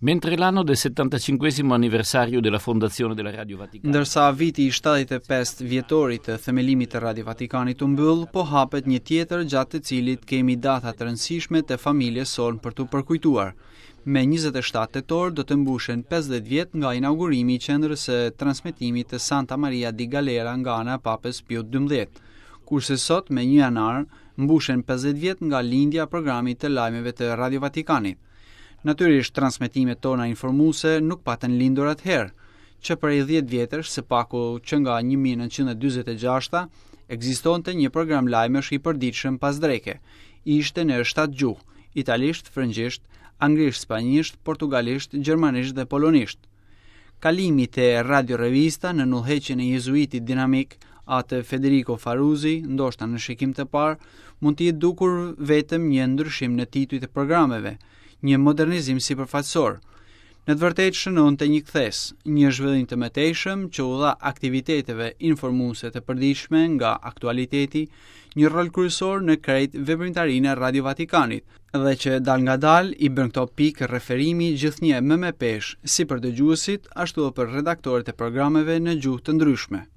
Mentre l'anno del 75° anniversario della fondazione della Radio Vaticana. Ndërsa viti i 75 vjetorit të themelimit të Radio Vatikanit u mbyll, po hapet një tjetër gjatë të cilit kemi data të rëndësishme të familjes sonë për të përkujtuar. Me 27 tetor do të mbushen 50 vjet nga inaugurimi i qendrës së transmetimit të Santa Maria di Galera nga ana e Papës Pius XII, kurse sot me 1 janar mbushen 50 vjet nga lindja e programit të lajmeve të Radio Vatikanit. Natyrisht, transmetimet tona informuese nuk patën lindur atëherë, që prej 10 vjetësh, së paku që nga 1946 ekzistonte një program lajmesh i përditshëm pas dreke. Ishte në 7 gjuhë: italisht, frëngjisht, anglisht, spanjisht, portugalisht, gjermanisht dhe polonisht. Kalimi te Radio Revista në udhëheqjen e jezuitit dinamik atë Federico Faruzi, ndoshta në shikim të parë, mund të jetë dukur vetëm një ndryshim në titujt e programeve, një modernizim sipërfaqësor. Në të vërtetë shënonte një kthes, një zhvillim të mëtejshëm që u dha aktiviteteve informuese të përditshme nga aktualiteti, një rol kryesor në krejt veprimtarinë e Radio Vatikanit, dhe që dal nga dal i bën këto pikë referimi gjithnjë më me peshë, si për dëgjuesit, ashtu edhe për redaktorët e programeve në gjuhë të ndryshme.